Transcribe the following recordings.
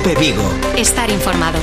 COPE Vigo. Estar informado.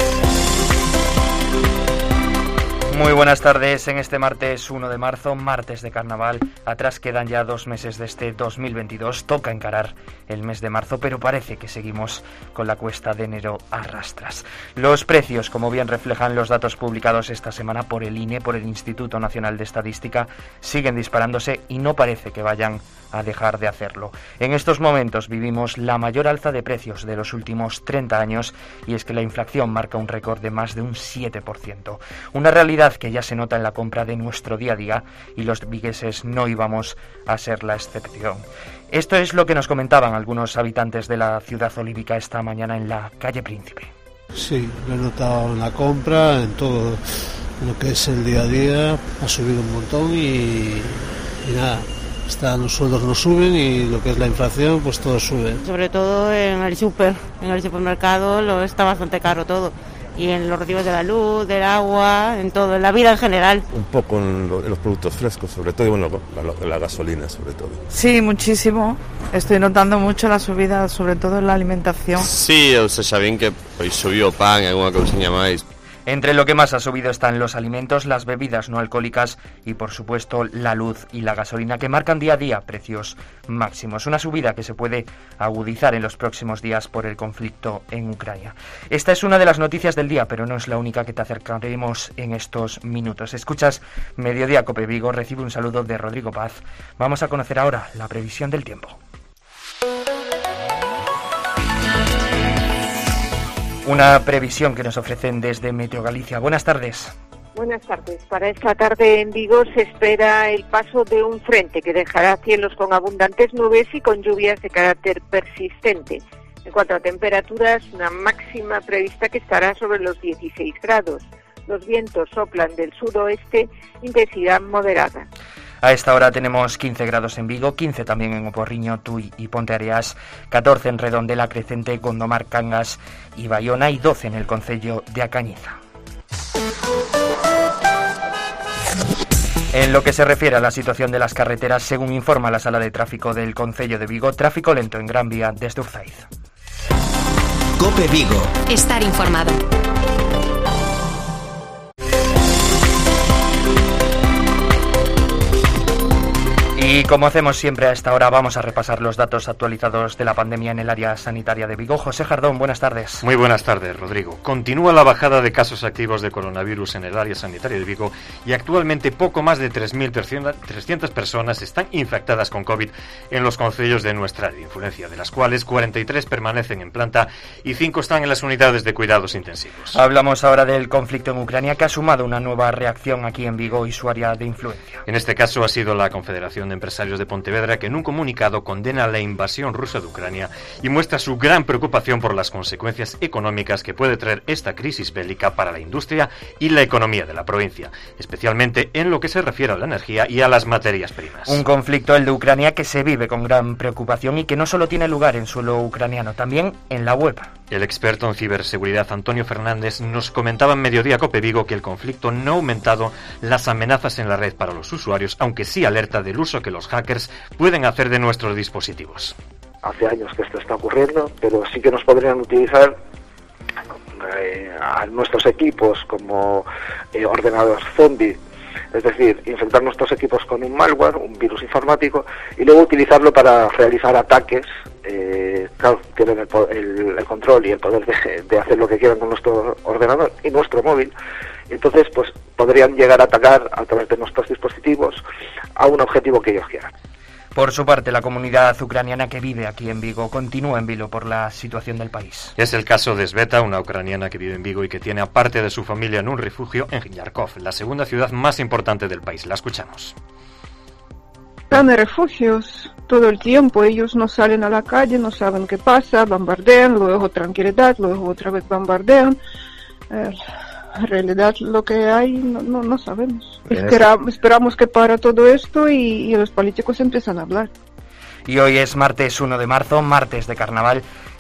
Muy buenas tardes. En este martes 1 de marzo, martes de carnaval. Atrás quedan ya 2 meses de este 2022. Toca encarar el mes de marzo, pero parece que seguimos con la cuesta de enero a rastras. Los precios, como bien reflejan los datos publicados esta semana por el INE, por el Instituto Nacional de Estadística, siguen disparándose y no parece que vayan a dejar de hacerlo. En estos momentos vivimos la mayor alza de precios de los últimos 30 años y es que la inflación marca un récord de más de un 7%. Una realidad que ya se nota en la compra de nuestro día a día y los vigueses no íbamos a ser la excepción. Esto es lo que nos comentaban algunos habitantes de la ciudad olívica esta mañana en la calle Príncipe. Sí, lo he notado en la compra, en todo lo que es el día a día, ha subido un montón y nada. Los sueldos no suben y lo que es la inflación, pues todo sube. Sobre todo en el supermercado está bastante caro todo. Y en los recibos de la luz, del agua, en todo, en la vida en general. Un poco en los productos frescos, sobre todo, y bueno, la gasolina, sobre todo. Sí, muchísimo. Estoy notando mucho la subida, sobre todo en la alimentación. Sí, o sea, xa ven que hoy subió pan, alguna cousiña máis. Entre lo que más ha subido están los alimentos, las bebidas no alcohólicas y, por supuesto, la luz y la gasolina, que marcan día a día precios máximos. Una subida que se puede agudizar en los próximos días por el conflicto en Ucrania. Esta es una de las noticias del día, pero no es la única que te acercaremos en estos minutos. Escuchas Mediodía COPE Vigo, recibe un saludo de Rodrigo Paz. Vamos a conocer ahora la previsión del tiempo. Una previsión que nos ofrecen desde Meteo Galicia. Buenas tardes. Buenas tardes. Para esta tarde en Vigo se espera el paso de un frente que dejará cielos con abundantes nubes y con lluvias de carácter persistente. En cuanto a temperaturas, una máxima prevista que estará sobre los 16 grados. Los vientos soplan del suroeste, intensidad moderada. A esta hora tenemos 15 grados en Vigo, 15 también en Oporriño, Tui y Ponteareas, 14 en Redondela, Crecente, Gondomar, Cangas y Bayona y 12 en el concello de A Cañiza. En lo que se refiere a la situación de las carreteras, según informa la Sala de Tráfico del concello de Vigo, tráfico lento en Gran Vía desde Urzaiz. COPE Vigo. Estar informado. Y como hacemos siempre a esta hora, vamos a repasar los datos actualizados de la pandemia en el área sanitaria de Vigo. José Jardón, buenas tardes. Muy buenas tardes, Rodrigo. Continúa la bajada de casos activos de coronavirus en el área sanitaria de Vigo y actualmente poco más de 3.300 personas están infectadas con COVID en los concellos de nuestra área de influencia, de las cuales 43 permanecen en planta y 5 están en las unidades de cuidados intensivos. Hablamos ahora del conflicto en Ucrania, que ha sumado una nueva reacción aquí en Vigo y su área de influencia. En este caso ha sido la Confederación de Empresarios de Pontevedra, que en un comunicado condena la invasión rusa de Ucrania y muestra su gran preocupación por las consecuencias económicas que puede traer esta crisis bélica para la industria y la economía de la provincia, especialmente en lo que se refiere a la energía y a las materias primas. Un conflicto, el de Ucrania, que se vive con gran preocupación y que no solo tiene lugar en suelo ucraniano, también en la web. El experto en ciberseguridad Antonio Fernández nos comentaba en Mediodía COPE Vigo que el conflicto no ha aumentado las amenazas en la red para los usuarios, aunque sí alerta del uso que los hackers pueden hacer de nuestros dispositivos. Hace años que esto está ocurriendo, pero sí que nos podrían utilizar a nuestros equipos como ordenadores zombie, es decir, infectar nuestros equipos con un malware, un virus informático, y luego utilizarlo para realizar ataques. Claro, tienen el control y el poder de hacer lo que quieran con nuestro ordenador y nuestro móvil. Entonces, pues podrían llegar a atacar a través de nuestros dispositivos a un objetivo que ellos quieran. Por su parte, la comunidad ucraniana que vive aquí en Vigo continúa en vilo por la situación del país. Es el caso de Sveta, una ucraniana que vive en Vigo y que tiene a parte de su familia en un refugio en Yarkov, la segunda ciudad más importante del país. La escuchamos. Están en refugios todo el tiempo, ellos no salen a la calle, no saben qué pasa, bombardean, luego tranquilidad, luego otra vez bombardean. En realidad lo que hay no sabemos. Esperamos que para todo esto y los políticos empiezan a hablar. Y hoy es martes 1 de marzo, martes de carnaval,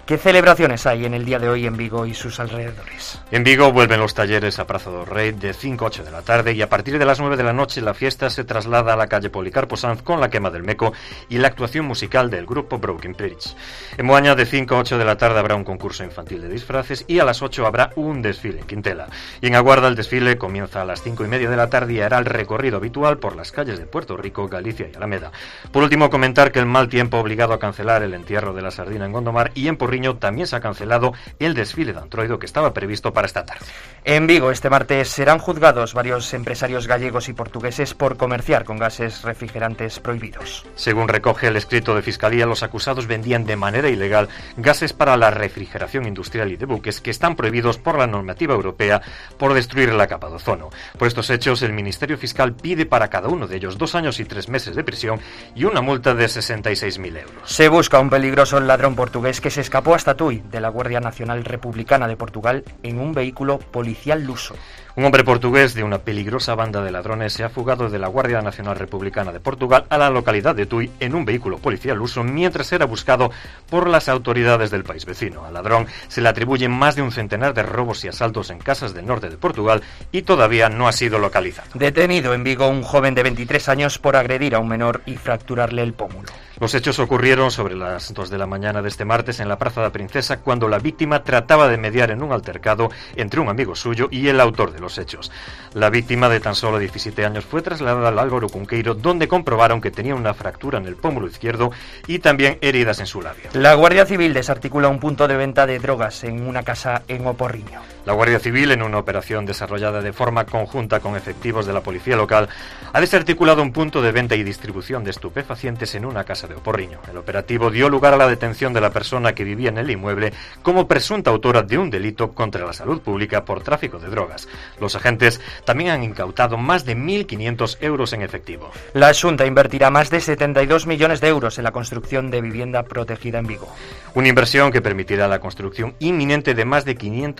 ¿Qué celebraciones hay en el día de hoy en Vigo y sus alrededores? En Vigo vuelven los talleres a Praza do Rei de 5 a 8 de la tarde y a partir de las 9 de la noche la fiesta se traslada a la calle Policarpo Sanz con la quema del Meco y la actuación musical del grupo Broken Bridge. En Moaña de 5 a 8 de la tarde habrá un concurso infantil de disfraces y a las 8 habrá un desfile en Quintela. Y en Aguarda el desfile comienza a las 5:30 de la tarde y hará el recorrido habitual por las calles de Puerto Rico, Galicia y Alameda. Por último, comentar que el mal tiempo ha obligado a cancelar el entierro de la sardina en Gondomar y en Porriño también se ha cancelado el desfile de Antroido que estaba previsto para esta tarde. En Vigo este martes serán juzgados varios empresarios gallegos y portugueses por comerciar con gases refrigerantes prohibidos. Según recoge el escrito de Fiscalía, los acusados vendían de manera ilegal gases para la refrigeración industrial y de buques que están prohibidos por la normativa europea por destruir la capa de ozono. Por estos hechos, el Ministerio Fiscal pide para cada uno de ellos 2 años y 3 meses de prisión y una multa de 66.000 euros. Se busca un peligroso ladrón portugués que se escapó hasta Tui de la Guardia Nacional Republicana de Portugal en un vehículo policial luso. Un hombre portugués de una peligrosa banda de ladrones se ha fugado de la Guardia Nacional Republicana de Portugal a la localidad de Tui en un vehículo policial luso mientras era buscado por las autoridades del país vecino. Al ladrón se le atribuyen más de un centenar de robos y asaltos en casas del norte de Portugal y todavía no ha sido localizado. Detenido en Vigo un joven de 23 años por agredir a un menor y fracturarle el pómulo. Los hechos ocurrieron sobre las 2 de la mañana de este martes en la Praza da Princesa cuando la víctima trataba de mediar en un altercado entre un amigo suyo y el autor de los hechos. La víctima de tan solo 17 años fue trasladada al Álvaro Cunqueiro donde comprobaron que tenía una fractura en el pómulo izquierdo y también heridas en su labio. La Guardia Civil desarticula un punto de venta de drogas en una casa en Oporriño. La Guardia Civil, en una operación desarrollada de forma conjunta con efectivos de la policía local, ha desarticulado un punto de venta y distribución de estupefacientes en una casa de Oporriño. El operativo dio lugar a la detención de la persona que vivía en el inmueble como presunta autora de un delito contra la salud pública por tráfico de drogas. Los agentes también han incautado más de 1.500 euros en efectivo. La Xunta invertirá más de 72 millones de euros en la construcción de vivienda protegida en Vigo. Una inversión que permitirá la construcción inminente de más de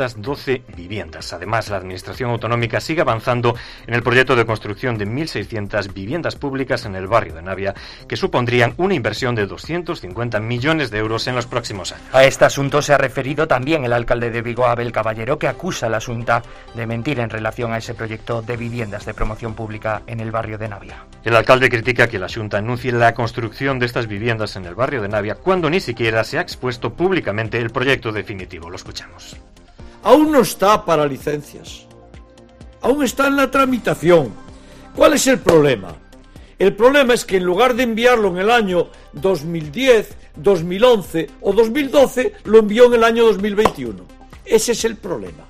512 viviendas. Además, la Administración Autonómica sigue avanzando en el proyecto de construcción de 1.600 viviendas públicas en el barrio de Navia, que supondrían una inversión de 250 millones de euros en los próximos años. A este asunto se ha referido también el alcalde de Vigo, Abel Caballero, que acusa a la Xunta de mentir en relación a ese proyecto de viviendas de promoción pública en el barrio de Navia. El alcalde critica que la Xunta anuncie la construcción de estas viviendas en el barrio de Navia cuando ni siquiera se ha expuesto públicamente el proyecto definitivo. Lo escuchamos. Aún no está para licencias. Aún está en la tramitación. ¿Cuál es el problema? El problema es que en lugar de enviarlo en el año 2010, 2011 o 2012, lo envió en el año 2021. Ese es el problema.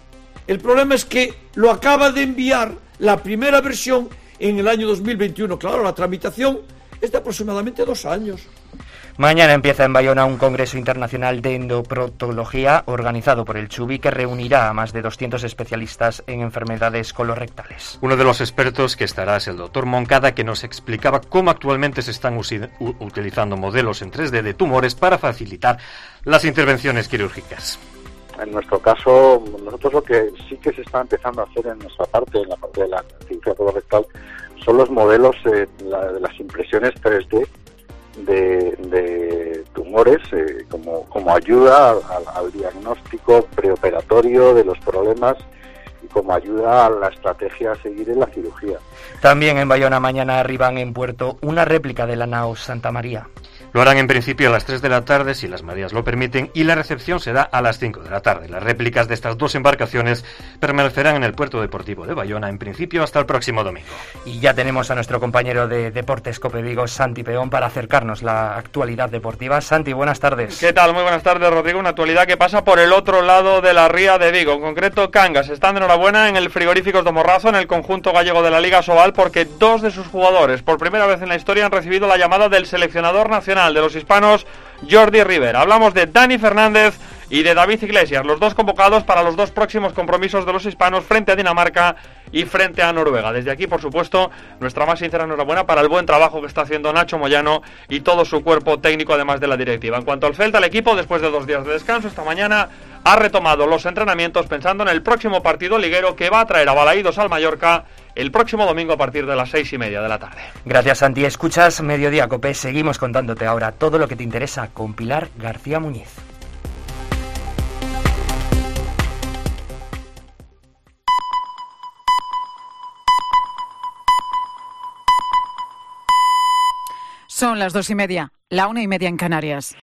El problema es que lo acaba de enviar la primera versión en el año 2021. Claro, la tramitación es de aproximadamente 2 años. Mañana empieza en Bayona un congreso internacional de endoprotología organizado por el Chubi que reunirá a más de 200 especialistas en enfermedades colorectales. Uno de los expertos que estará es el doctor Moncada, que nos explicaba cómo actualmente se están utilizando modelos en 3D de tumores para facilitar las intervenciones quirúrgicas. En nuestro caso, nosotros lo que sí que se está empezando a hacer en nuestra parte, en la parte de la cirugía colorectal, son los modelos de las impresiones 3D de tumores como ayuda al diagnóstico preoperatorio de los problemas y como ayuda a la estrategia a seguir en la cirugía. También en Bayona mañana arriban en puerto una réplica de la nao Santa María. Lo harán en principio a las 3 de la tarde, si las mareas lo permiten, y la recepción será a las 5 de la tarde. Las réplicas de estas 2 embarcaciones permanecerán en el puerto deportivo de Bayona, en principio hasta el próximo domingo. Y ya tenemos a nuestro compañero de Deportes Cope Vigo, Santi Peón, para acercarnos la actualidad deportiva. Santi, buenas tardes. ¿Qué tal? Muy buenas tardes, Rodrigo. Una actualidad que pasa por el otro lado de la ría de Vigo, en concreto Cangas. Están de enhorabuena en el Frigoríficos de Morrazo, en el conjunto gallego de la Liga Sobal, porque 2 de sus jugadores, por primera vez en la historia, han recibido la llamada del seleccionador nacional de los hispanos, Jordi Rivera. Hablamos de Dani Fernández y de David Iglesias, los 2 convocados para los 2 próximos compromisos de los hispanos frente a Dinamarca y frente a Noruega. Desde aquí, por supuesto, nuestra más sincera enhorabuena para el buen trabajo que está haciendo Nacho Moyano y todo su cuerpo técnico, además de la directiva. En cuanto al Celta, el equipo, después de 2 días de descanso, esta mañana ha retomado los entrenamientos pensando en el próximo partido liguero que va a traer a Balaídos al Mallorca el próximo domingo a partir de las 6:30 de la tarde. Gracias, Santi. Escuchas Mediodía Cope. Seguimos contándote ahora todo lo que te interesa con Pilar García Muñiz. Son las 2:30, la 1:30 en Canarias.